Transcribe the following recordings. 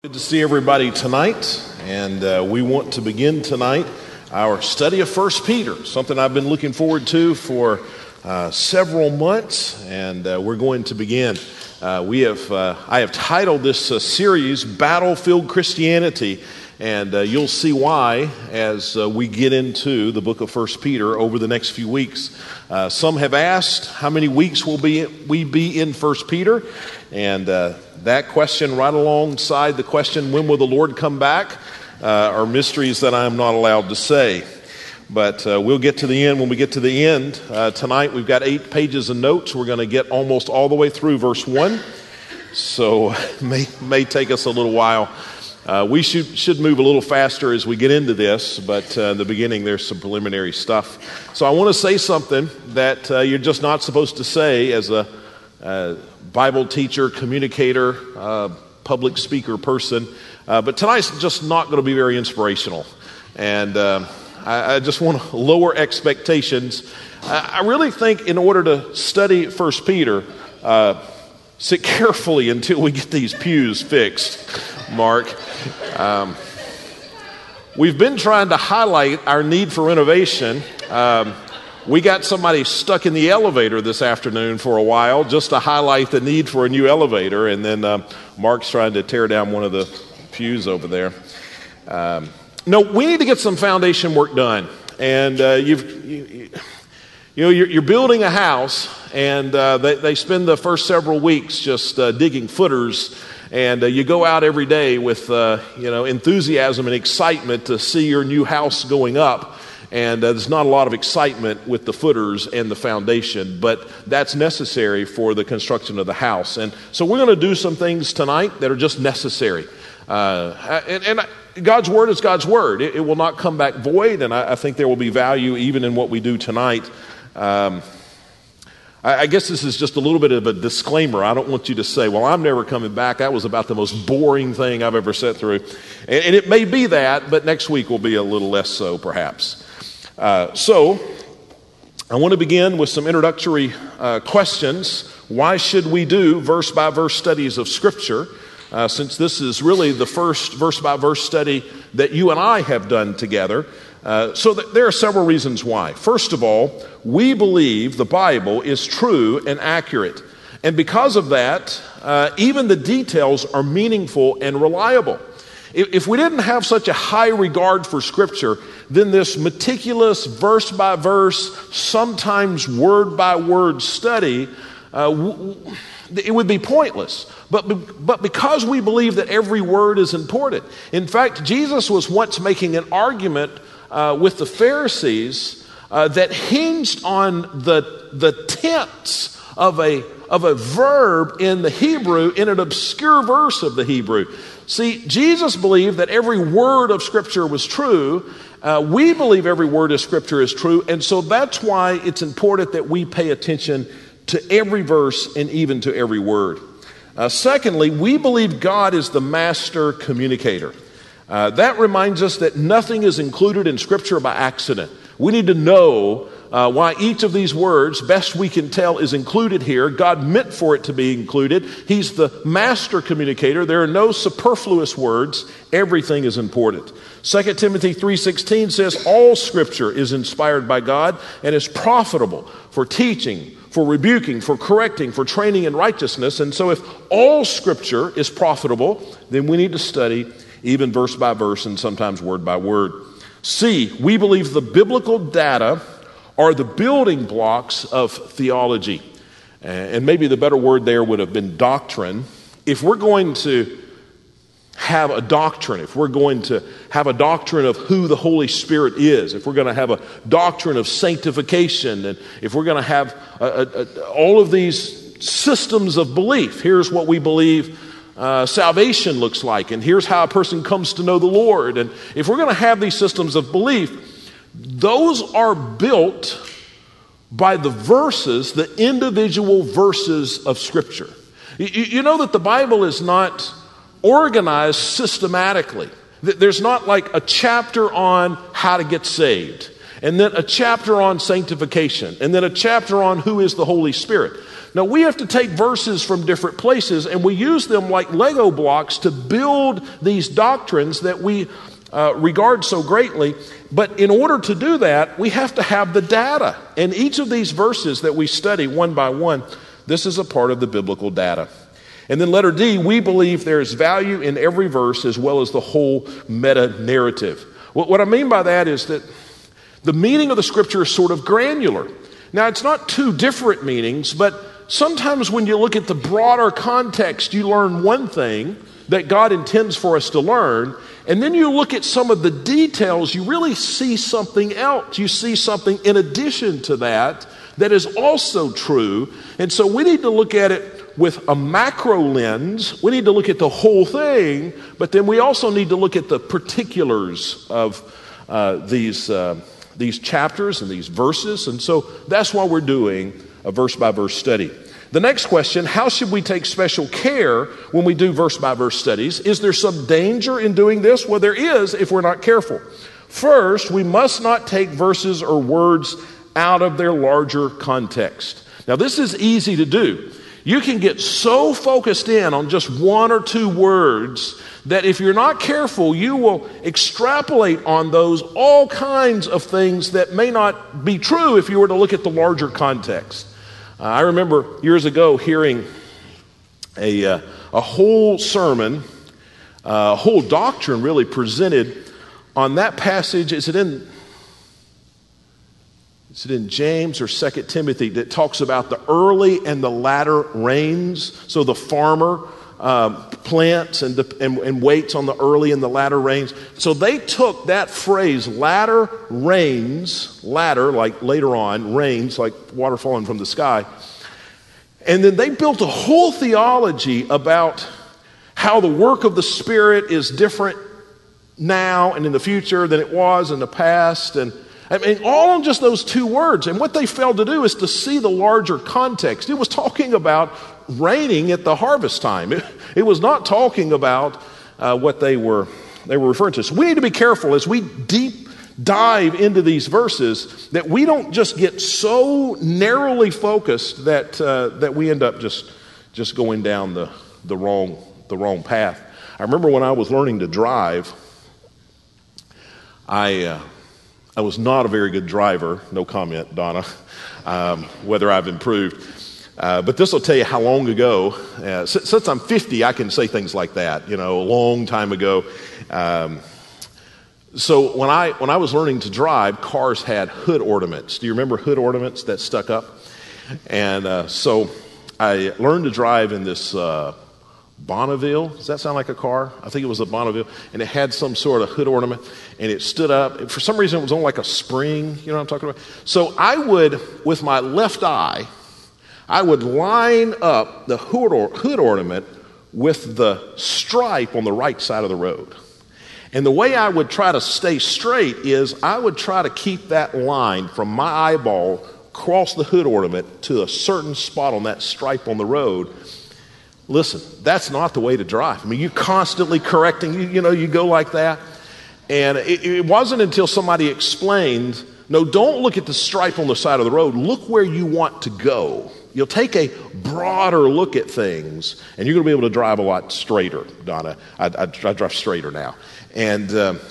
Good to see everybody tonight, and we want to begin tonight our study of 1 Peter, something I've been looking forward to for several months, and we're going to begin. I have titled this series, Battlefield Christianity, and you'll see why as we get into the book of 1 Peter over the next few weeks. Some have asked, how many weeks will we be in 1 Peter? And that question right alongside the question, when will the Lord come back, are mysteries that I'm not allowed to say. But we'll get to the end. When we get to the end, tonight we've got 8 pages of notes. We're going to get almost all the way through verse 1. So may take us a little while. We should move a little faster as we get into this, but in the beginning there's some preliminary stuff. So I want to say something that you're just not supposed to say as a Bible teacher, communicator, public speaker person. But tonight's just not going to be very inspirational. And I just want to lower expectations. I really think in order to study 1 Peter, sit carefully until we get these pews fixed, Mark. We've been trying to highlight our need for renovation. We got somebody stuck in the elevator this afternoon for a while just to highlight the need for a new elevator, and then Mark's trying to tear down one of the pews over there. No, we need to get some foundation work done, and you're building a house, and they spend the first several weeks just digging footers, and you go out every day with enthusiasm and excitement to see your new house going up. And there's not a lot of excitement with the footers and the foundation, but that's necessary for the construction of the house. And so we're going to do some things tonight that are just necessary. And God's Word is God's Word. It will not come back void, and I think there will be value even in what we do tonight. I guess this is just a little bit of a disclaimer. I don't want you to say, well, I'm never coming back. That was about the most boring thing I've ever sat through. And it may be that, but next week will be a little less so, perhaps. So I want to begin with some introductory questions. Why should we do verse-by-verse studies of Scripture? Since this is really the first verse-by-verse study that you and I have done together. So there are several reasons why. First of all, we believe the Bible is true and accurate. And because of that, even the details are meaningful and reliable. If we didn't have such a high regard for Scripture, then this meticulous verse-by-verse, sometimes word-by-word study, it would be pointless. But because we believe that every word is important. In fact, Jesus was once making an argument with the Pharisees that hinged on the tense of a verb in the Hebrew in an obscure verse of the Hebrew. See, Jesus believed that every word of Scripture was true. We believe every word of Scripture is true, and so that's why it's important that we pay attention to every verse and even to every word. Secondly, we believe God is the master communicator. That reminds us that nothing is included in Scripture by accident. We need to know why each of these words, best we can tell, is included here. God meant for it to be included. He's the master communicator. There are no superfluous words. Everything is important. 2 Timothy 3:16 says, all Scripture is inspired by God and is profitable for teaching, for rebuking, for correcting, for training in righteousness. And so if all Scripture is profitable, then we need to study even verse by verse and sometimes word by word. C, we believe the biblical data are the building blocks of theology. And maybe the better word there would have been doctrine. If we're going to have a doctrine, if we're going to have a doctrine of who the Holy Spirit is, if we're going to have a doctrine of sanctification, and if we're going to have all of these systems of belief, here's what we believe salvation looks like, and here's how a person comes to know the Lord. And if we're going to have these systems of belief, those are built by the verses, the individual verses of Scripture. You know that the Bible is not organized systematically. There's not like a chapter on how to get saved, and then a chapter on sanctification, and then a chapter on who is the Holy Spirit. Now, we have to take verses from different places, and we use them like Lego blocks to build these doctrines that we regard so greatly. But in order to do that, we have to have the data. And each of these verses that we study one by one, this is a part of the biblical data. And then letter D, we believe there is value in every verse as well as the whole meta-narrative. What I mean by that is that the meaning of the Scripture is sort of granular. Now, it's not two different meanings, but sometimes when you look at the broader context, you learn one thing that God intends for us to learn, and then you look at some of the details, you really see something else. You see something in addition to that is also true. And so we need to look at it with a macro lens. We need to look at the whole thing, but then we also need to look at the particulars of these chapters and these verses. And so that's why we're doing a verse-by-verse study. The next question, how should we take special care when we do verse-by-verse studies? Is there some danger in doing this? Well, there is if we're not careful. First, we must not take verses or words out of their larger context. Now, this is easy to do. You can get so focused in on just one or two words that if you're not careful, you will extrapolate on those all kinds of things that may not be true if you were to look at the larger context. I remember years ago hearing a whole sermon, a whole doctrine really presented on that passage. Is it in James or 2 Timothy that talks about the early and the latter rains? So the farmer plants and waits on the early and the latter rains. So they took that phrase, latter rains, latter like later on, rains like water falling from the sky. And then they built a whole theology about how the work of the Spirit is different now and in the future than it was in the past. And I mean, all on just those two words. And what they failed to do is to see the larger context. It was talking about raining at the harvest time. It was not talking about what they were referring to. So we need to be careful as we deep dive into these verses that we don't just get so narrowly focused that we end up just going down the wrong path. I remember when I was learning to drive, I was not a very good driver. No comment, Donna, whether I've improved. But this will tell you how long ago. Since I'm 50, I can say things like that, a long time ago. So when I was learning to drive, cars had hood ornaments. Do you remember hood ornaments that stuck up? And so I learned to drive in this Bonneville. Does that sound like a car? I think it was a Bonneville. And it had some sort of hood ornament. And it stood up. For some reason, it was on like a spring. You know what I'm talking about? So I would, with my left eye, I would line up the hood ornament with the stripe on the right side of the road. And the way I would try to stay straight is I would try to keep that line from my eyeball across the hood ornament to a certain spot on that stripe on the road. Listen, that's not the way to drive. I mean, you're constantly correcting, you go like that. And it wasn't until somebody explained, no, don't look at the stripe on the side of the road. Look where you want to go. You'll take a broader look at things, and you're going to be able to drive a lot straighter, Donna. I drive straighter now. And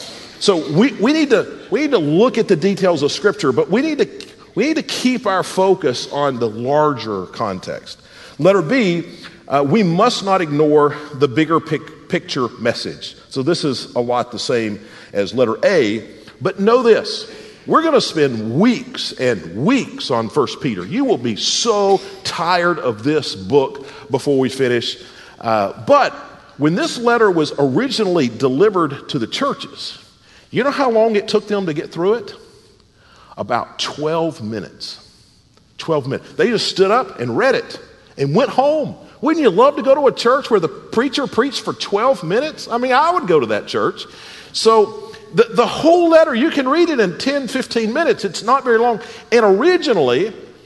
so we need to look at the details of Scripture, but we need to keep our focus on the larger context. Letter B, we must not ignore the bigger picture message. So this is a lot the same as letter A, but know this. We're going to spend weeks and weeks on 1 Peter. You will be so tired of this book before we finish. But when this letter was originally delivered to the churches, you know how long it took them to get through it? About 12 minutes. 12 minutes. They just stood up and read it and went home. Wouldn't you love to go to a church where the preacher preached for 12 minutes? I mean, I would go to that church. So the whole letter, you can read it in 10, 15 minutes. It's not very long. And originally,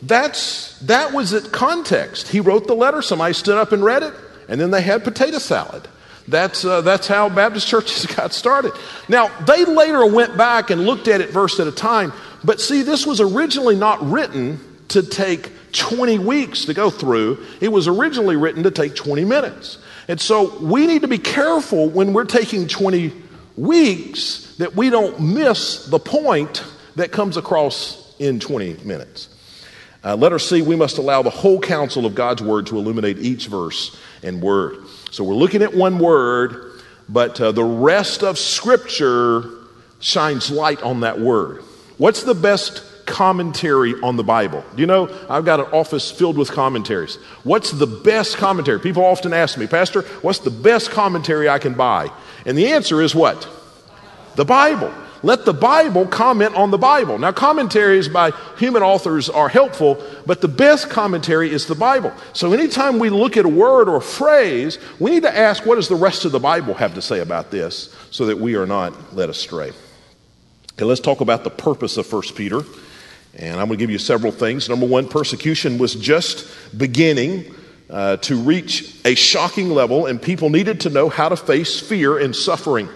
that was its context. He wrote the letter. Somebody stood up and read it. And then they had potato salad. That's how Baptist churches got started. Now, they later went back and looked at it verse at a time. But see, this was originally not written to take 20 weeks to go through. It was originally written to take 20 minutes. And so we need to be careful when we're taking 20 weeks that we don't miss the point that comes across in 20 minutes. Letter C, we must allow the whole counsel of God's word to illuminate each verse and word. So we're looking at one word, but the rest of Scripture shines light on that word. What's the best commentary on the Bible? Do you know, I've got an office filled with commentaries. What's the best commentary? People often ask me, Pastor, what's the best commentary I can buy? And the answer is what? The Bible. Let the Bible comment on the Bible. Now, commentaries by human authors are helpful, but the best commentary is the Bible. So anytime we look at a word or a phrase, we need to ask, what does the rest of the Bible have to say about this, so that we are not led astray? Okay, let's talk about the purpose of 1 Peter. And I'm going to give you several things. Number one, persecution was just beginning to reach a shocking level, and people needed to know how to face fear and suffering.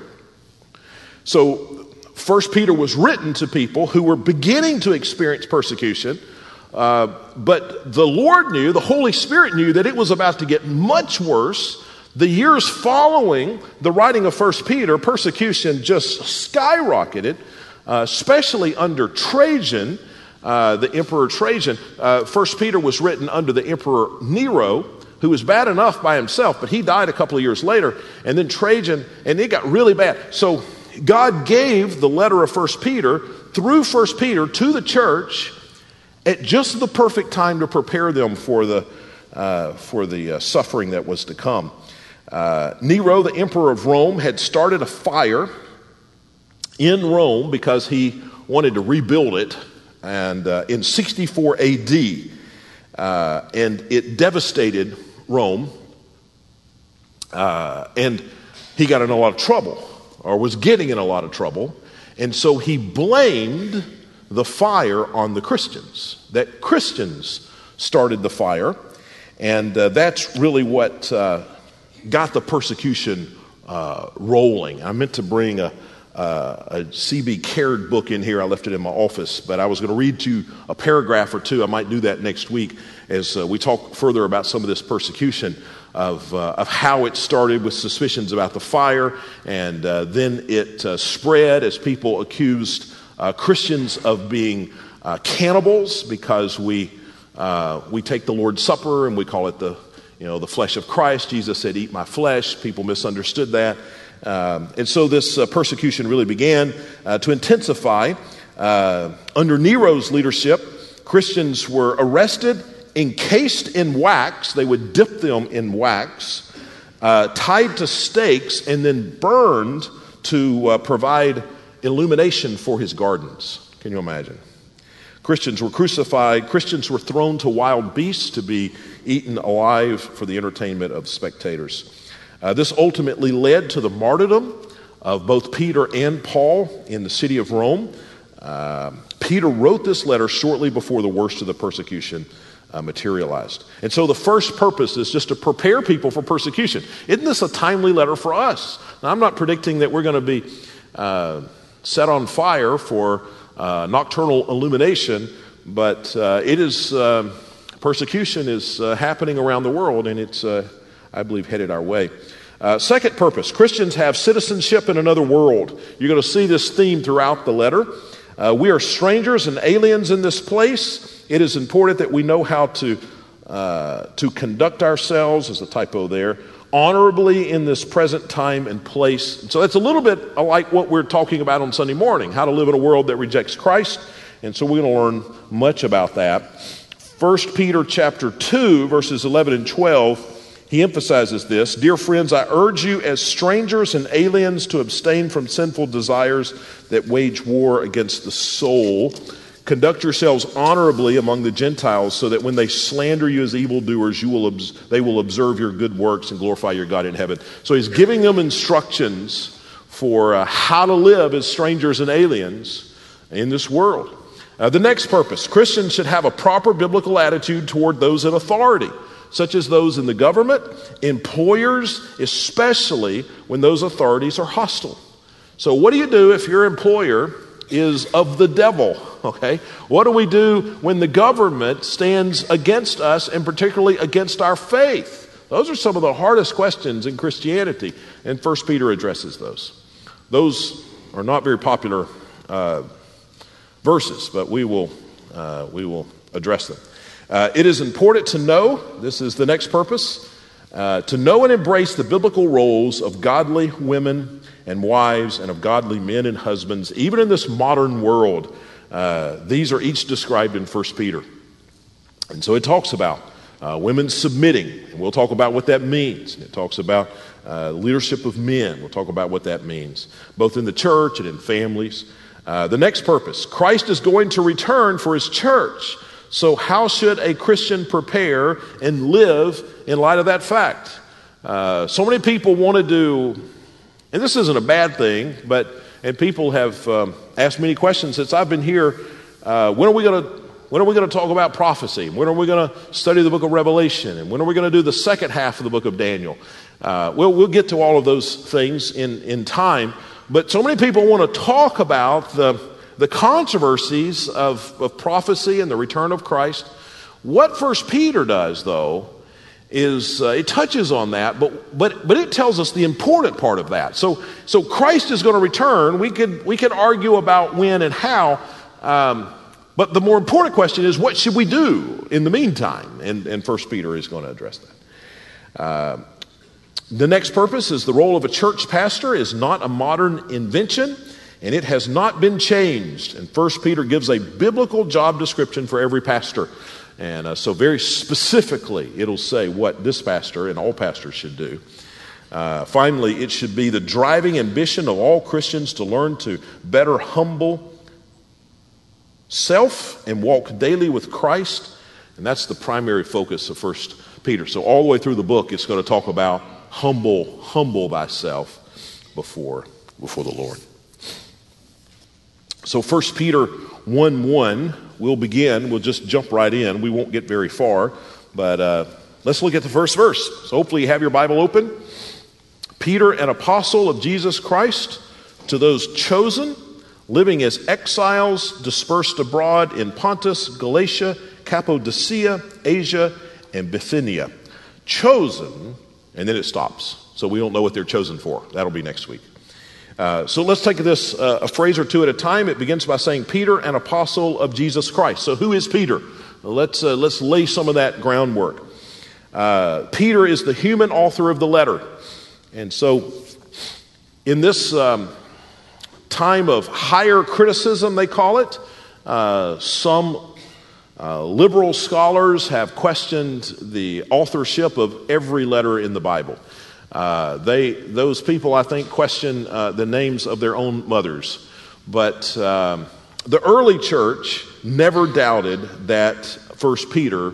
So 1 Peter was written to people who were beginning to experience persecution, but the Lord knew, the Holy Spirit knew that it was about to get much worse. The years following the writing of 1 Peter, persecution just skyrocketed, especially under Trajan, the Emperor Trajan. 1 Peter was written under the Emperor Nero, who was bad enough by himself, but he died a couple of years later. And then Trajan, and it got really bad. So God gave the letter of 1 Peter through 1 Peter to the church at just the perfect time to prepare them for the suffering that was to come. Nero, the emperor of Rome, had started a fire in Rome because he wanted to rebuild it, and in 64 A.D., and it devastated Rome, and he got in a lot of trouble, or was getting in a lot of trouble, and so he blamed the fire on the Christians, that Christians started the fire, and that's really what got the persecution rolling. I meant to bring a C.B. Caird book in here. I left it in my office, but I was going to read to a paragraph or two. I might do that next week as we talk further about some of this persecution of how it started with suspicions about the fire, and then it spread as people accused Christians of being cannibals because we take the Lord's Supper and we call it the flesh of Christ. Jesus said, "Eat my flesh." People misunderstood that. And so this persecution really began to intensify. Under Nero's leadership, Christians were arrested, encased in wax. They would dip them in wax, tied to stakes, and then burned to provide illumination for his gardens. Can you imagine? Christians were crucified. Christians were thrown to wild beasts to be eaten alive for the entertainment of spectators. This ultimately led to the martyrdom of both Peter and Paul in the city of Rome. Peter wrote this letter shortly before the worst of the persecution materialized. And so the first purpose is just to prepare people for persecution. Isn't this a timely letter for us? Now, I'm not predicting that we're going to be set on fire for nocturnal illumination, but persecution is happening around the world, and it's I believe headed our way. Second purpose, Christians have citizenship in another world. You're going to see this theme throughout the letter. We are strangers and aliens in this place. It is important that we know how to conduct ourselves, there's a typo there, honorably in this present time and place. So that's a little bit like what we're talking about on Sunday morning, how to live in a world that rejects Christ. And so we're going to learn much about that. 1 Peter chapter 2, verses 11 and 12, he emphasizes this. Dear friends, I urge you as strangers and aliens to abstain from sinful desires that wage war against the soul. Conduct yourselves honorably among the Gentiles so that when they slander you as evildoers, they will observe your good works and glorify your God in heaven. So he's giving them instructions for how to live as strangers and aliens in this world. The next purpose, Christians should have a proper biblical attitude toward those in authority, such as those in the government, employers, especially when those authorities are hostile. So what do you do if your employer is of the devil, okay? What do we do when the government stands against us, and particularly against our faith? Those are some of the hardest questions in Christianity, and 1 Peter addresses those. Those are not very popular verses, but we will address them. It is important to know, this is the next purpose, to know and embrace the biblical roles of godly women and wives and of godly men and husbands, even in this modern world. These are each described in 1 Peter. And so it talks about women submitting, and we'll talk about what that means. It talks about leadership of men. We'll talk about what that means, both in the church and in families. The next purpose, Christ is going to return for his church. So how should a Christian prepare and live in light of that fact? So many people want to do, and this isn't a bad thing, and people have asked many questions since I've been here. When are we going to talk about prophecy? When are we going to study the book of Revelation? And when are we going to do the second half of the book of Daniel? We'll get to all of those things in time. But so many people want to talk about the controversies of prophecy and the return of Christ. What 1 Peter does, though, is it touches on that, but it tells us the important part of that. So Christ is going to return. We could argue about when and how, but the more important question is, what should we do in the meantime? And 1 Peter is going to address that. The next purpose is the role of a church pastor is not a modern invention, and it has not been changed. And 1 Peter gives a biblical job description for every pastor. And so very specifically, it'll say what this pastor and all pastors should do. Finally, it should be the driving ambition of all Christians to learn to better humble self and walk daily with Christ. And that's the primary focus of 1 Peter. So all the way through the book, it's going to talk about humble thyself before the Lord. So 1 Peter 1:1, we'll just jump right in. We won't get very far, but let's look at the first verse. So hopefully you have your Bible open. Peter, an apostle of Jesus Christ, to those chosen, living as exiles dispersed abroad in Pontus, Galatia, Cappadocia, Asia, and Bithynia. Chosen, and then it stops. So we don't know what they're chosen for. That'll be next week. So let's take this a phrase or two at a time. It begins by saying, Peter, an apostle of Jesus Christ. So who is Peter? Let's lay some of that groundwork. Peter is the human author of the letter. And so in this time of higher criticism, they call it, some liberal scholars have questioned the authorship of every letter in the Bible. Those people, I think, question the names of their own mothers. But the early church never doubted that 1 Peter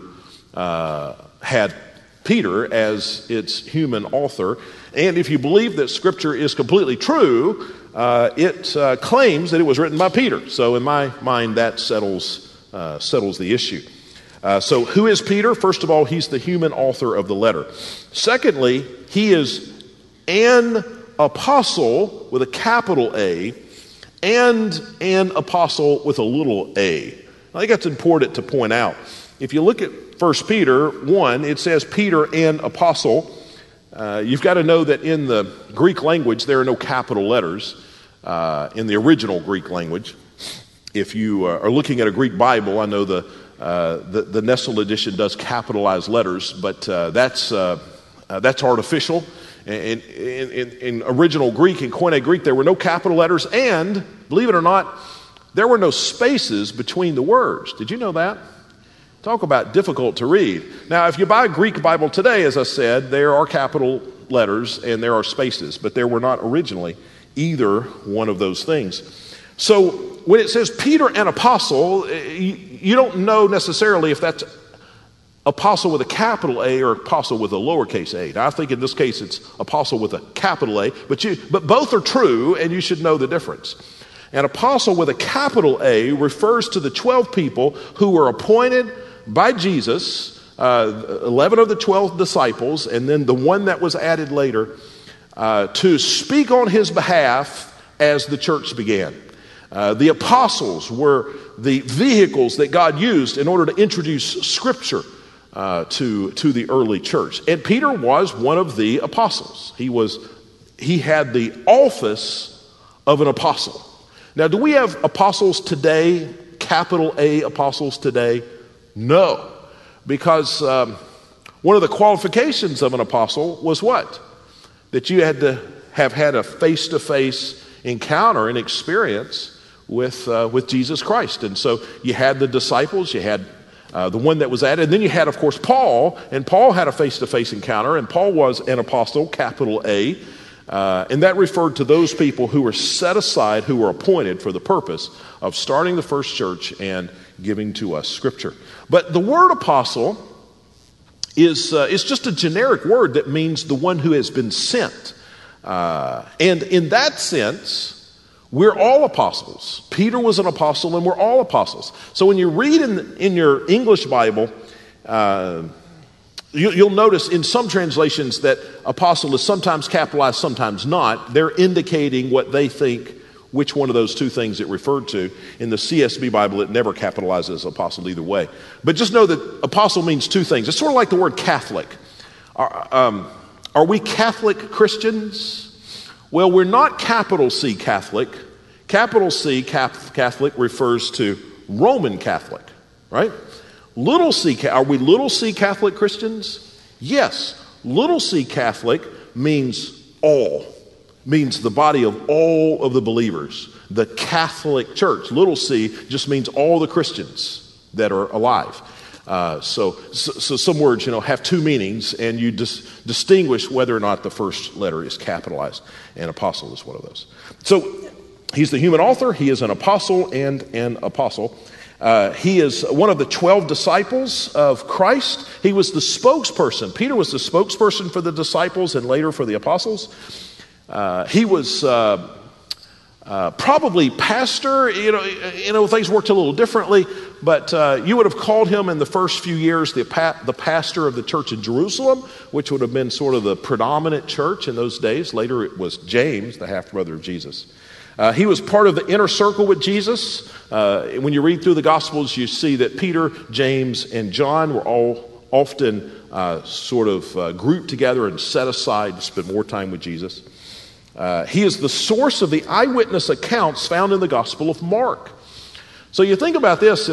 had Peter as its human author. And if you believe that Scripture is completely true, it claims that it was written by Peter. So in my mind, that settles the issue. So who is Peter? First of all, he's the human author of the letter. Secondly, he is an apostle with a capital A and an apostle with a little a. I think that's important to point out. If you look at 1 Peter 1, it says Peter, an apostle. You've got to know that in the Greek language, there are no capital letters in the original Greek language. If you are looking at a Greek Bible, I know the Nestle edition does capitalize letters, but that's artificial. In original Greek, in Koine Greek, there were no capital letters, and believe it or not, there were no spaces between the words. Did you know that? Talk about difficult to read. Now, if you buy a Greek Bible today, as I said, there are capital letters and there are spaces, but there were not originally either one of those things. So when it says Peter, an apostle, you don't know necessarily if that's apostle with a capital A or apostle with a lowercase a. Now, I think in this case it's apostle with a capital A, but both are true, and you should know the difference. An apostle with a capital A refers to the 12 people who were appointed by Jesus, 11 of the 12 disciples, and then the one that was added later, to speak on his behalf as the church began. The apostles were the vehicles that God used in order to introduce Scripture to the early church. And Peter was one of the apostles. He had the office of an apostle. Now, do we have apostles today, capital A apostles today? No, because one of the qualifications of an apostle was what? That you had to have had a face-to-face encounter and experience with Jesus Christ. And so you had the disciples, you had the one that was added, and then you had, of course, Paul, and Paul had a face-to-face encounter, and Paul was an apostle, capital A, and that referred to those people who were set aside, who were appointed for the purpose of starting the first church and giving to us Scripture. But the word apostle is just a generic word that means the one who has been sent. And in that sense, we're all apostles. Peter was an apostle, and we're all apostles. So when you read in your English Bible, you'll notice in some translations that apostle is sometimes capitalized, sometimes not. They're indicating what they think, which one of those two things it referred to. In the CSB Bible, it never capitalizes apostle either way. But just know that apostle means two things. It's sort of like the word Catholic. Are we Catholic Christians? Well, we're not capital C Catholic. Capital C Catholic refers to Roman Catholic, right? Little c, are we little c Catholic Christians? Yes. Little c Catholic means all, means the body of all of the believers. The Catholic Church. Little c just means all the Christians that are alive. So some words, have two meanings, and you distinguish whether or not the first letter is capitalized, and apostle is one of those. So he's the human author, he is an apostle and an apostle. He is one of the 12 disciples of Christ. He was the spokesperson. Peter was the spokesperson for the disciples and later for the apostles. He was probably pastor. Things worked a little differently, but you would have called him in the first few years the pastor of the church in Jerusalem, which would have been sort of the predominant church in those days. Later it was James, the half-brother of Jesus. He was part of the inner circle with Jesus. When you read through the Gospels, you see that Peter, James, and John were all often grouped together and set aside to spend more time with Jesus. He is the source of the eyewitness accounts found in the Gospel of Mark. So you think about this,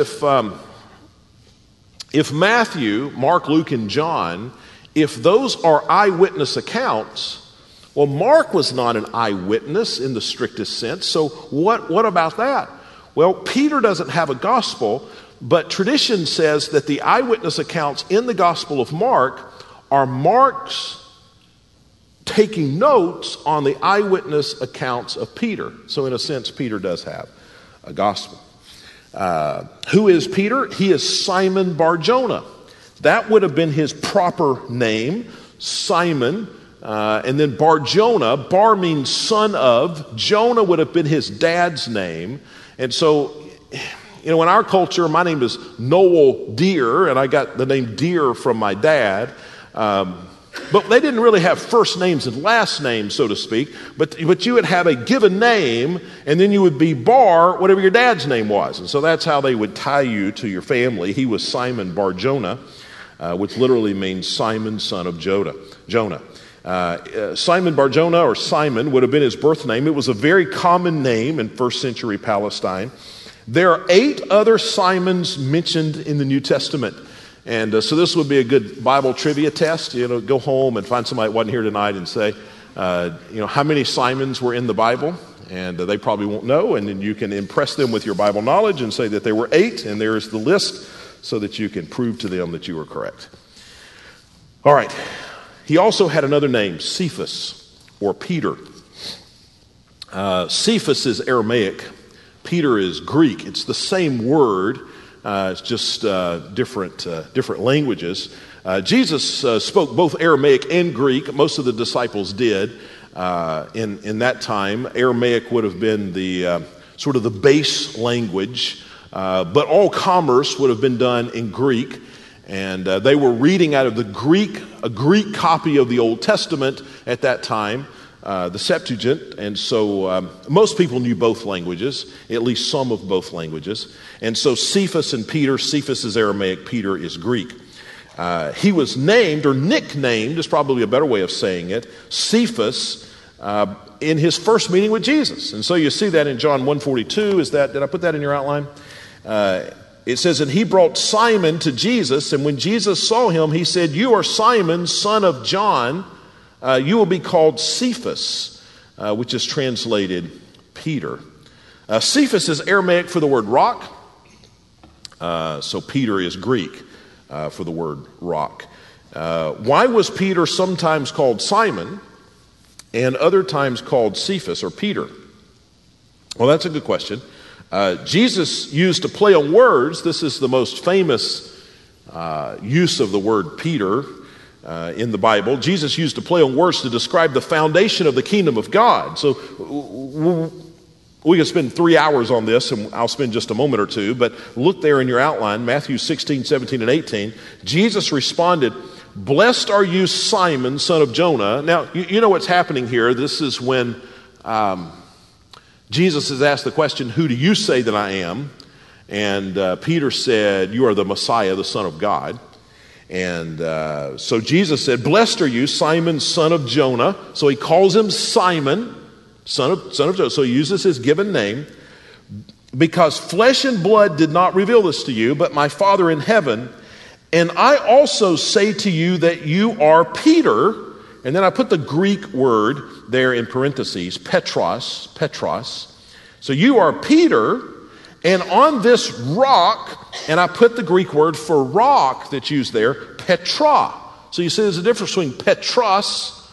if Matthew, Mark, Luke, and John, if those are eyewitness accounts, well, Mark was not an eyewitness in the strictest sense, so what about that? Well, Peter doesn't have a gospel, but tradition says that the eyewitness accounts in the Gospel of Mark are Mark's taking notes on the eyewitness accounts of Peter. So in a sense, Peter does have a gospel. Who is Peter? He is Simon Bar-Jonah. That would have been his proper name, Simon. And then Bar-Jonah, Bar means son of. Jonah would have been his dad's name. And so, in our culture, my name is Noel Deere, and I got the name Deere from my dad. But they didn't really have first names and last names, so to speak. But you would have a given name, and then you would be Bar, whatever your dad's name was. And so that's how they would tie you to your family. He was Simon Bar-Jonah, which literally means Simon, son of Jonah. Simon Bar-Jonah, or Simon, would have been his birth name. It was a very common name in first century Palestine. There are 8 other Simons mentioned in the New Testament. And so this would be a good Bible trivia test. Go home and find somebody that wasn't here tonight and say, how many Simons were in the Bible? And they probably won't know. And then you can impress them with your Bible knowledge and say that there were 8, and there's the list so that you can prove to them that you were correct. All right. He also had another name, Cephas, or Peter. Cephas is Aramaic. Peter is Greek. It's the same word. It's just different languages. Jesus spoke both Aramaic and Greek. Most of the disciples did. In that time, Aramaic would have been the sort of the base language, but all commerce would have been done in Greek. And they were reading out of a Greek copy of the Old Testament at that time. the Septuagint, and so most people knew both languages, at least some of both languages. And so Cephas and Peter, Cephas is Aramaic, Peter is Greek. He was named, or nicknamed, is probably a better way of saying it, Cephas, in his first meeting with Jesus. And so you see that in John 1:42. Did I put that in your outline? It says, and he brought Simon to Jesus, and when Jesus saw him, he said, you are Simon, son of John. You will be called Cephas, which is translated Peter. Cephas is Aramaic for the word rock. So Peter is Greek for the word rock. Why was Peter sometimes called Simon and other times called Cephas or Peter? Well, that's a good question. Jesus used a play on words. This is the most famous use of the word Peter in the Bible. Jesus used a play on words to describe the foundation of the kingdom of God. So we can spend 3 hours on this, and I'll spend just a moment or two, but look there in your outline, Matthew 16, 17, and 18. Jesus responded, blessed are you, Simon, son of Jonah. Now, you know what's happening here. This is when Jesus is asked the question, who do you say that I am? And Peter said, you are the Messiah, the Son of God. And so Jesus said, blessed are you, Simon, son of Jonah. So he calls him Simon, son of Jonah. So he uses his given name. Because flesh and blood did not reveal this to you, but my Father in heaven. And I also say to you that you are Peter. And then I put the Greek word there in parentheses, Petros. So you are Peter, and on this rock, and I put the Greek word for rock that's used there, Petra. So you see there's a difference between Petros,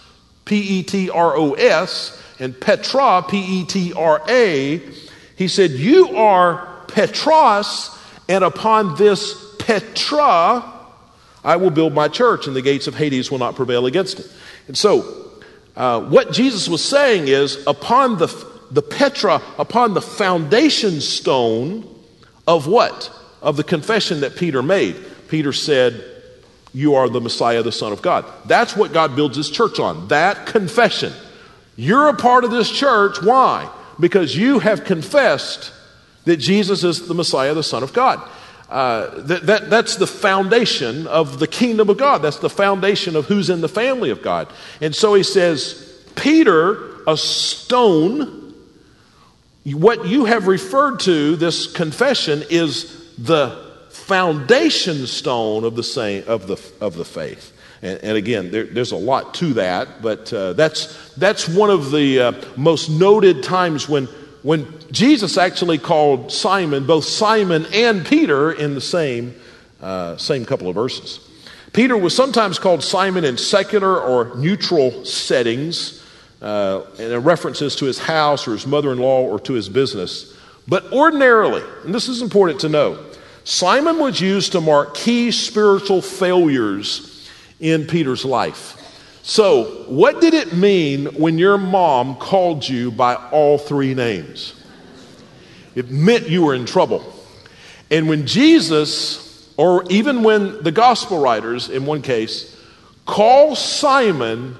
Petros, and Petra, Petra. He said, you are Petros, and upon this Petra, I will build my church, and the gates of Hades will not prevail against it. And so, what Jesus was saying is, upon the Petra, upon the foundation stone of what? Of the confession that Peter made. Peter said, you are the Messiah, the Son of God. That's what God builds his church on, that confession. You're a part of this church. Why? Because you have confessed that Jesus is the Messiah, the Son of God. That's the foundation of the kingdom of God. That's the foundation of who's in the family of God. And so he says, Peter, a stone. What you have referred to, this confession, is the foundation stone of the faith. And again, there's a lot to that, but that's one of the most noted times when Jesus actually called Simon, both Simon and Peter, in the same couple of verses. Peter was sometimes called Simon in secular or neutral settings, and references to his house or his mother-in-law or to his business. But ordinarily, and this is important to know, Simon was used to mark key spiritual failures in Peter's life. So, what did it mean when your mom called you by all three names? It meant you were in trouble. And when Jesus, or even when the gospel writers, in one case, call Simon,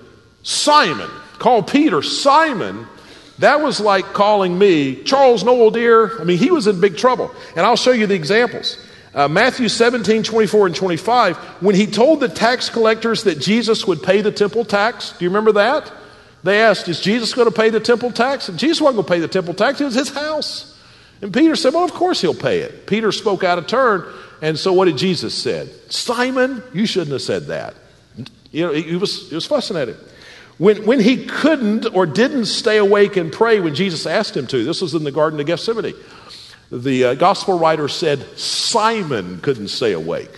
call Peter Simon, that was like calling me Charles Noel, dear. I mean, he was in big trouble. And I'll show you the examples. Matthew 17, 24 and 25, when he told the tax collectors that Jesus would pay the temple tax, do you remember that? They asked, is Jesus going to pay the temple tax? And Jesus wasn't going to pay the temple tax. It was his house. And Peter said, well, of course he'll pay it. Peter spoke out of turn. And so what did Jesus say? Simon, you shouldn't have said that. You know, he was fussing at him. When he couldn't or didn't stay awake and pray when Jesus asked him to, this was in the Garden of Gethsemane, the gospel writer said Simon couldn't stay awake.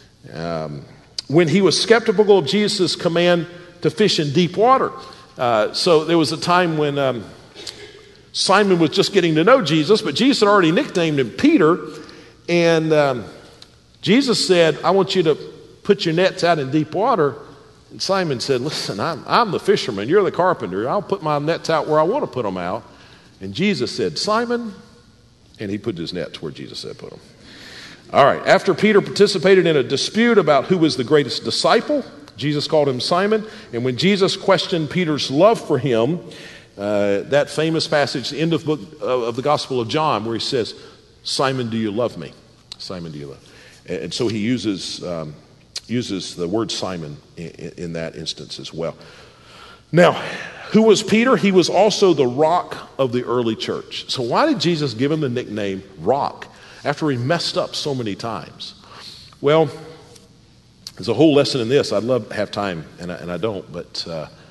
When he was skeptical of Jesus' command to fish in deep water. So there was a time when Simon was just getting to know Jesus, but Jesus had already nicknamed him Peter. And Jesus said, I want you to put your nets out in deep water. And Simon said, listen, I'm the fisherman, you're the carpenter. I'll put my nets out where I want to put them out. And Jesus said, Simon, and he put his nets where Jesus said put them. All right, after Peter participated in a dispute about who was the greatest disciple, Jesus called him Simon, and when Jesus questioned Peter's love for him, that famous passage, the end of the Gospel of John, where he says, Simon, do you love me? Simon, do you love me? And so he uses the word Simon in that instance as well. Now, who was Peter? He was also the rock of the early church. So why did Jesus give him the nickname Rock after he messed up so many times? Well, there's a whole lesson in this. I'd love to have time, and I don't, but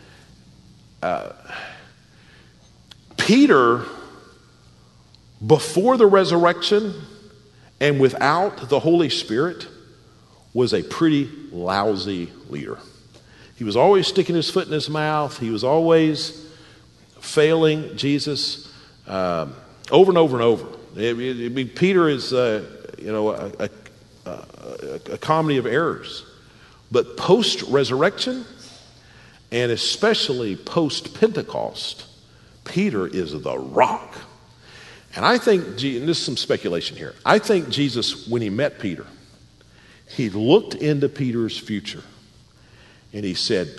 Peter, before the resurrection and without the Holy Spirit, was a pretty lousy leader. He was always sticking his foot in his mouth. He was always failing Jesus over and over and over. I mean, Peter is, a comedy of errors. But post-resurrection, and especially post-Pentecost, Peter is the rock. And I think, and this is some speculation here, I think Jesus, when he met Peter, he looked into Peter's future. And he said,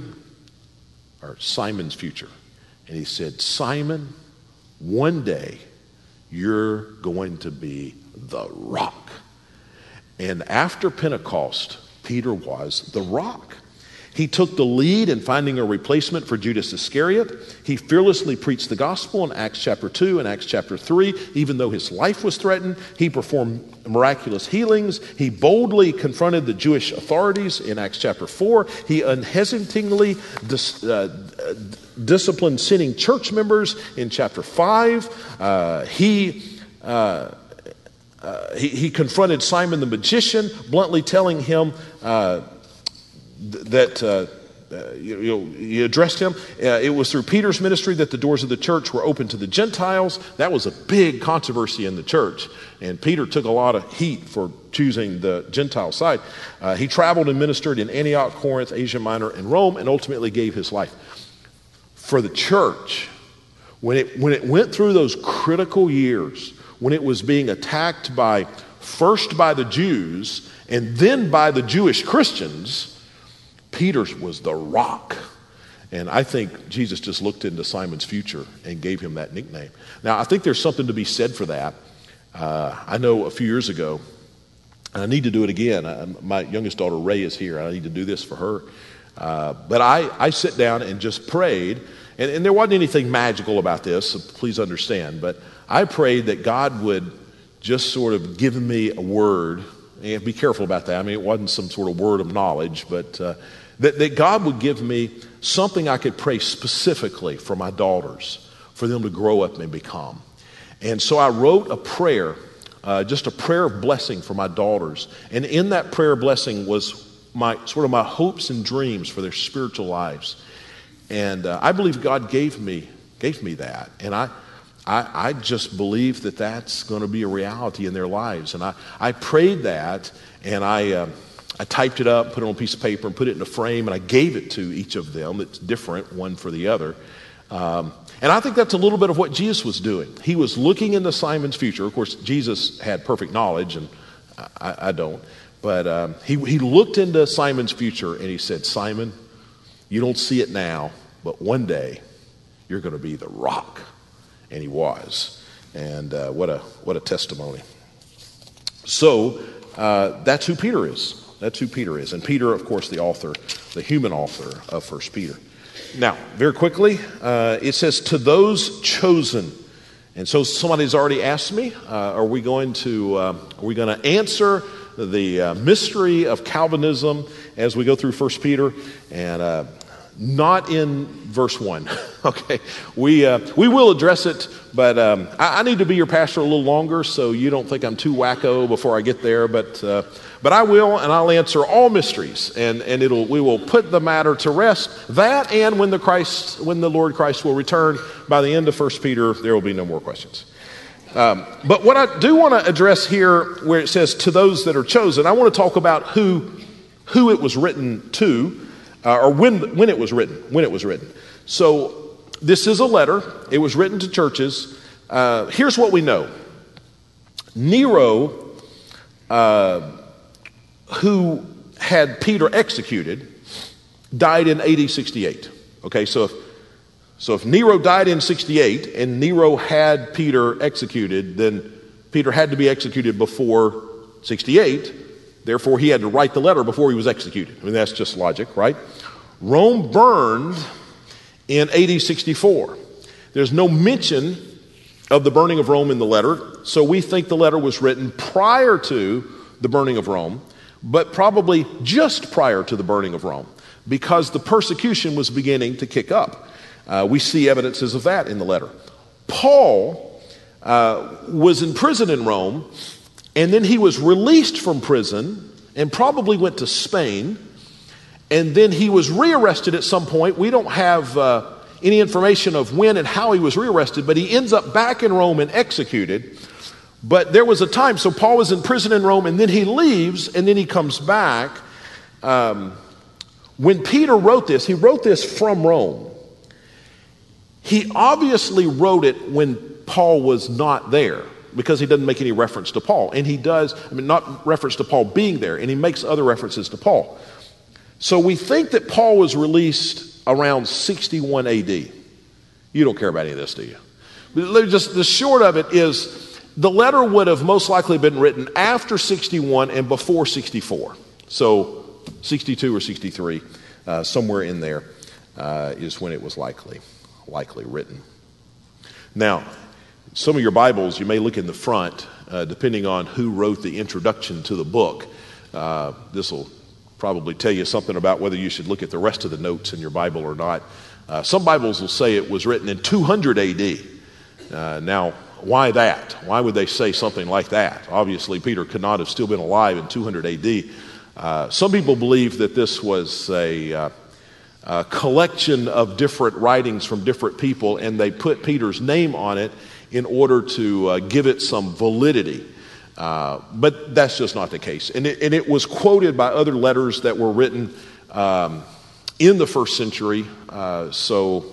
Simon's future. And he said, Simon, one day you're going to be the rock. And after Pentecost, Peter was the rock. He took the lead in finding a replacement for Judas Iscariot. He fearlessly preached the gospel in Acts chapter 2 and Acts chapter 3. Even though his life was threatened, he performed miraculous healings. He boldly confronted the Jewish authorities in Acts chapter 4. He unhesitatingly disciplined sinning church members in chapter 5. He confronted Simon the magician, bluntly telling him he addressed him. It was through Peter's ministry that the doors of the church were open to the Gentiles. That was a big controversy in the church, and Peter took a lot of heat for choosing the Gentile side. He traveled and ministered in Antioch, Corinth, Asia Minor, and Rome, and ultimately gave his life. For the church, when it went through those critical years, when it was being attacked first by the Jews and then by the Jewish Christians, Peter was the rock. And I think Jesus just looked into Simon's future and gave him that nickname. Now, I think there's something to be said for that. I know a few years ago, and I need to do it again. My youngest daughter, Ray, is here. I need to do this for her. But I sit down and just prayed, and there wasn't anything magical about this, so please understand. But I prayed that God would just sort of give me a word. And be careful about that. I mean, it wasn't some sort of word of knowledge, but that God would give me something I could pray specifically for my daughters, for them to grow up and become. And so I wrote a prayer, just a prayer of blessing for my daughters. And in that prayer of blessing was my hopes and dreams for their spiritual lives. And I believe God gave me that. And I just believe that that's going to be a reality in their lives. And I prayed that, and I typed it up, put it on a piece of paper, and put it in a frame, and I gave it to each of them. It's different, one for the other. And I think that's a little bit of what Jesus was doing. He was looking into Simon's future. Of course, Jesus had perfect knowledge, and I don't. But he looked into Simon's future, and he said, Simon, you don't see it now, but one day you're going to be the rock. And he was. And what a testimony. So that's who Peter is. That's who Peter is. And Peter, of course, the author, the human author of 1 Peter. Now, very quickly, it says, to those chosen. And so somebody's already asked me, are we going to answer the mystery of Calvinism as we go through 1 Peter? And not in verse 1. Okay, we will address it, but I need to be your pastor a little longer, so you don't think I'm too wacko before I get there. But I will, and I'll answer all mysteries, and we will put the matter to rest. That, and when the Lord Christ will return by the end of 1 Peter, there will be no more questions. But what I do want to address here, where it says to those that are chosen, I want to talk about who it was written to. Or when it was written. So this is a letter. It was written to churches. Here's what we know. Nero, who had Peter executed, died in AD 68. Okay, so if Nero died in 68 and Nero had Peter executed, then Peter had to be executed before 68. Therefore, he had to write the letter before he was executed. I mean, that's just logic, right? Rome burned in AD 64. There's no mention of the burning of Rome in the letter, so we think the letter was written prior to the burning of Rome, but probably just prior to the burning of Rome, because the persecution was beginning to kick up. We see evidences of that in the letter. Paul was in prison in Rome, and then he was released from prison and probably went to Spain, and then he was rearrested at some point. We don't have any information of when and how he was rearrested, but he ends up back in Rome and executed. But there was a time, so Paul was in prison in Rome, and then he leaves, and then he comes back. When Peter wrote this, he wrote this from Rome. He obviously wrote it when Paul was not there, because he doesn't make any reference to Paul. And he does, not reference to Paul being there, and he makes other references to Paul. So we think that Paul was released around 61 AD. You don't care about any of this, do you? Just the short of it is, the letter would have most likely been written after 61 and before 64. So 62 or 63, somewhere in there is when it was likely written. Now, some of your Bibles, you may look in the front, depending on who wrote the introduction to the book. This will probably tell you something about whether you should look at the rest of the notes in your Bible or not. Some Bibles will say it was written in 200 AD. Now, why that? Why would they say something like that? Obviously, Peter could not have still been alive in 200 AD. Some people believe that this was a collection of different writings from different people, and they put Peter's name on it in order to give it some validity. But that's just not the case. And it was quoted by other letters that were written in the first century. So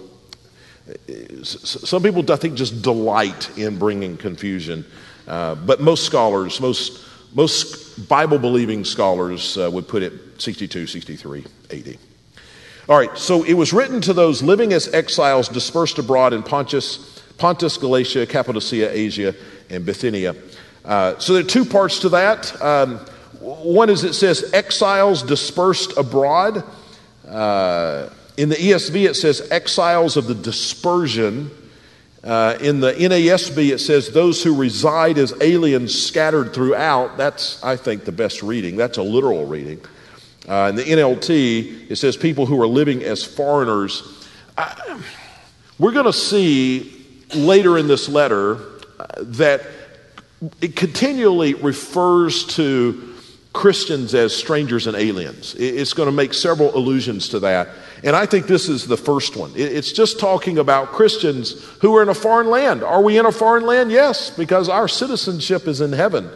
some people, I think, just delight in bringing confusion. But most scholars, most Bible-believing scholars would put it 62, 63 AD. All right, so it was written to those living as exiles dispersed abroad in Pontus, Galatia, Cappadocia, Asia, and Bithynia. So there are two parts to that. One is, it says exiles dispersed abroad. In the ESV it says exiles of the dispersion. In the NASB it says those who reside as aliens scattered throughout. That's, I think, the best reading. That's a literal reading. In the NLT it says people who are living as foreigners. We're going to see later in this letter that it continually refers to Christians as strangers and aliens. It's going to make several allusions to that. And I think this is the first one. It's just talking about Christians who are in a foreign land. Are we in a foreign land? Yes, because our citizenship is in heaven.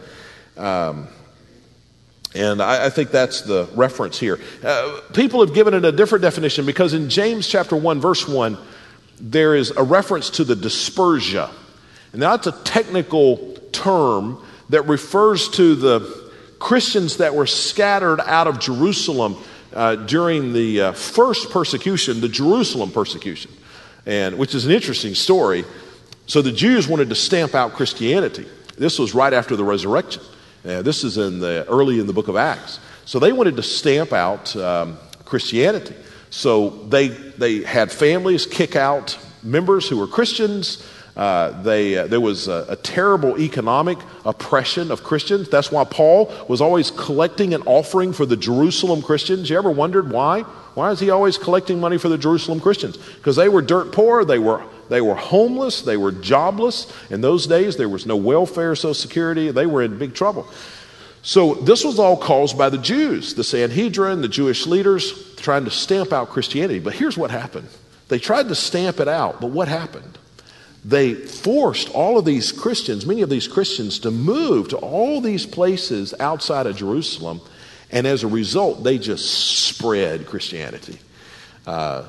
And I think that's the reference here. People have given it a different definition, because in James chapter 1, verse 1, there is a reference to the dispersia. And that's a technical term that refers to the Christians that were scattered out of Jerusalem during the first persecution, the Jerusalem persecution, and which is an interesting story. So the Jews wanted to stamp out Christianity. This was right after the resurrection. This is early in the book of Acts. So they wanted to stamp out Christianity. So they had families kick out members who were Christians. There was a terrible economic oppression of Christians. That's why Paul was always collecting an offering for the Jerusalem Christians. You ever wondered why? Why is he always collecting money for the Jerusalem Christians? Because they were dirt poor. They were homeless. They were jobless. In those days, there was no welfare, Social Security. They were in big trouble. So this was all caused by the Jews, the Sanhedrin, the Jewish leaders, trying to stamp out Christianity. But here's what happened. They tried to stamp it out, but what happened? They forced all of these Christians, many of these Christians, to move to all these places outside of Jerusalem. And as a result, they just spread Christianity. As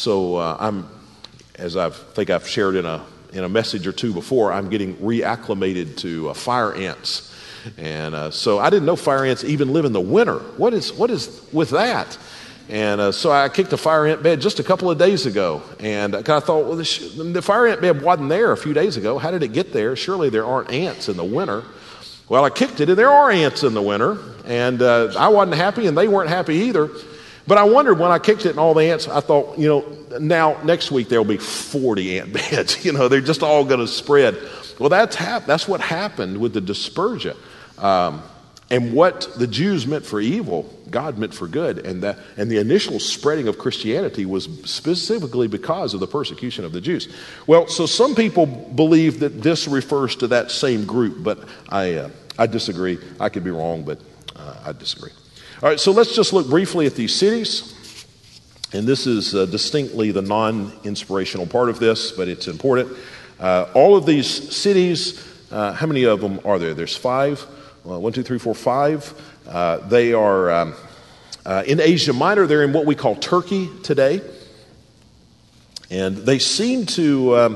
I think I've shared in a message or two before, I'm getting reacclimated to fire ants. And so I didn't know fire ants even live in the winter. What is with that? And so I kicked a fire ant bed just a couple of days ago. And I thought, well, the fire ant bed wasn't there a few days ago. How did it get there? Surely there aren't ants in the winter. Well, I kicked it, and there are ants in the winter. And I wasn't happy, and they weren't happy either. But I wondered when I kicked it and all the ants, I thought, now next week there'll be 40 ant beds. They're just all going to spread. Well, that's what happened with the dispersion. And what the Jews meant for evil, God meant for good. And the initial spreading of Christianity was specifically because of the persecution of the Jews. Well, so some people believe that this refers to that same group, but I disagree. I could be wrong, but I disagree. All right, so let's just look briefly at these cities. And this is distinctly the non-inspirational part of this, but it's important. All of these cities, how many of them are there? There's 5. 1, 2, 3, 4, 5. They are in Asia Minor. They're in what we call Turkey today, and they seem to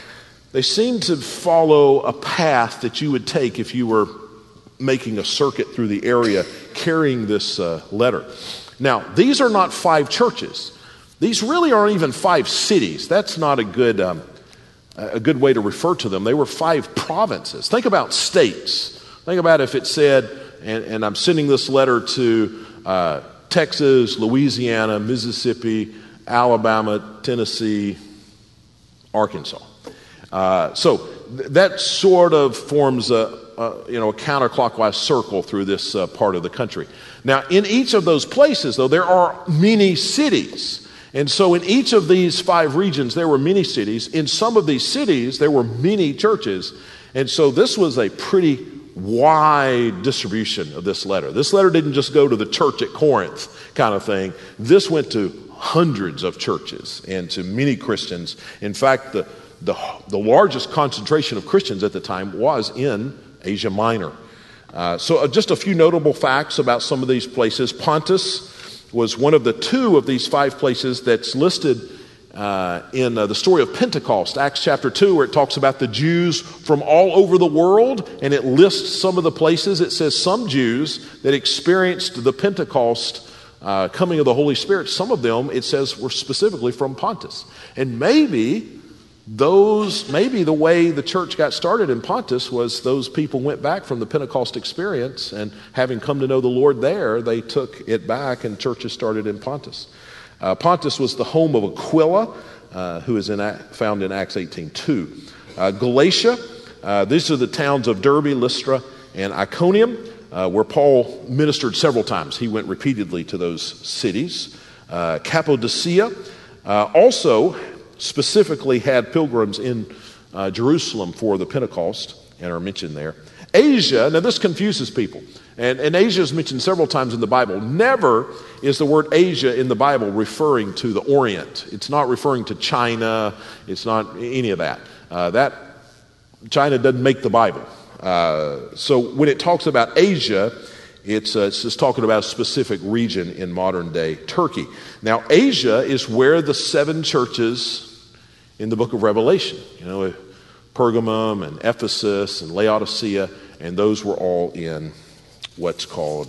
follow a path that you would take if you were making a circuit through the area carrying this letter. Now, these are not 5 churches. These really aren't even 5 cities. That's not a good way to refer to them. They were 5 provinces. Think about states. Think about if it said, and I'm sending this letter to Texas, Louisiana, Mississippi, Alabama, Tennessee, Arkansas. So that sort of forms a counterclockwise circle through this part of the country. Now, in each of those places, though, there are many cities. And so in each of these 5 regions, there were many cities. In some of these cities, there were many churches. And so this was a pretty wide distribution of this letter. This letter didn't just go to the church at Corinth kind of thing. This went to hundreds of churches and to many Christians. In fact, the largest concentration of Christians at the time was in Asia Minor. So just a few notable facts about some of these places. Pontus was one of the 2 of these 5 places that's listed in the story of Pentecost, Acts chapter 2, where it talks about the Jews from all over the world, and it lists some of the places. It says some Jews that experienced the Pentecost coming of the Holy Spirit, some of them, it says, were specifically from Pontus. And maybe the way the church got started in Pontus was those people went back from the Pentecost experience, and having come to know the Lord there, they took it back, and churches started in Pontus. Pontus was the home of Aquila, who is found in Acts 18:2. Galatia, these are the towns of Derbe, Lystra, and Iconium, where Paul ministered several times. He went repeatedly to those cities. Cappadocia also specifically had pilgrims in Jerusalem for the Pentecost, and are mentioned there. Asia, now this confuses people. And Asia is mentioned several times in the Bible. Never is the word Asia in the Bible referring to the Orient. It's not referring to China. It's not any of that. China doesn't make the Bible. So when it talks about Asia, it's just talking about a specific region in modern day Turkey. Now, Asia is where the 7 churches in the book of Revelation, Pergamum and Ephesus and Laodicea, and those were all in what's called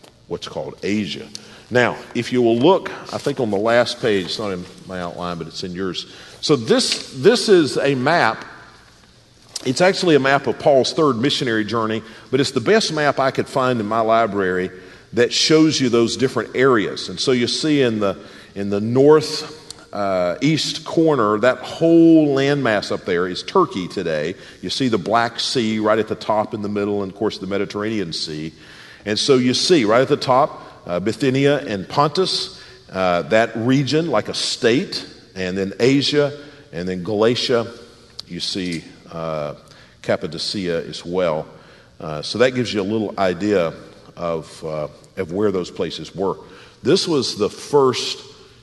Asia. Now, if you will look, I think on the last page, it's not in my outline, but it's in yours. So this is a map. It's actually a map of Paul's 3rd missionary journey, but it's the best map I could find in my library that shows you those different areas. And so you see in the north east corner, that whole landmass up there is Turkey today. You see the Black Sea right at the top in the middle, and of course the Mediterranean Sea. And so you see right at the top Bithynia and Pontus, that region like a state, and then Asia, and then Galatia. You see Cappadocia as well. So that gives you a little idea of where those places were. This was the first,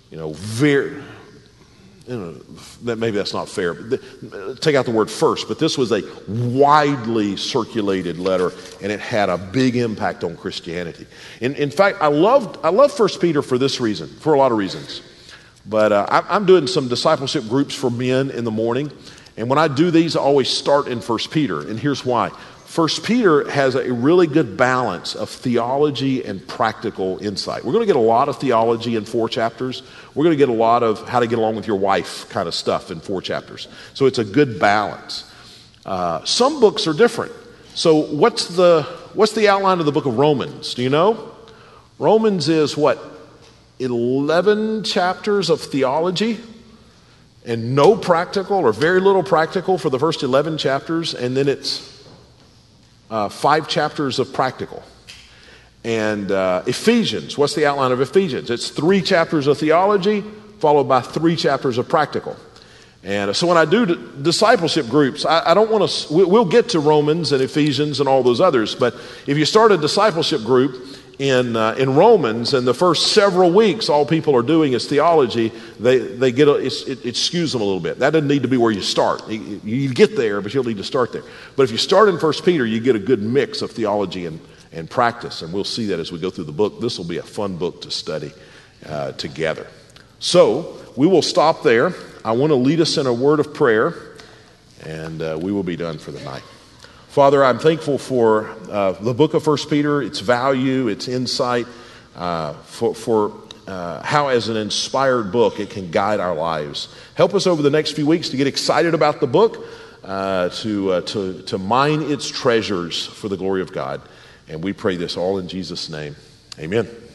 maybe that's not fair. But take out the word first, but this was a widely circulated letter, and it had a big impact on Christianity. In fact, I love 1 Peter for this reason, for a lot of reasons. But I'm doing some discipleship groups for men in the morning, and when I do these, I always start in 1 Peter, and here's why. First Peter has a really good balance of theology and practical insight. We're going to get a lot of theology in 4 chapters. We're going to get a lot of how to get along with your wife kind of stuff in 4 chapters. So it's a good balance. Some books are different. So what's the outline of the book of Romans? Do you know? Romans is what? 11 chapters of theology and no practical or very little practical for the first 11 chapters, and then it's 5 chapters of practical. And Ephesians, what's the outline of Ephesians? It's 3 chapters of theology followed by 3 chapters of practical. And so when I do discipleship groups, I don't want to, we'll get to Romans and Ephesians and all those others, but if you start a discipleship group in Romans, and the first several weeks, all people are doing is theology, they get it skews them a little bit. That doesn't need to be where you start. You get there, but you'll need to start there. But if you start in 1 Peter, you get a good mix of theology and practice, and we'll see that as we go through the book. This will be a fun book to study together. So we will stop there. I want to lead us in a word of prayer, and we will be done for the night. Father, I'm thankful for the book of 1 Peter, its value, its insight, for how as an inspired book it can guide our lives. Help us over the next few weeks to get excited about the book, to mine its treasures for the glory of God. And we pray this all in Jesus' name. Amen.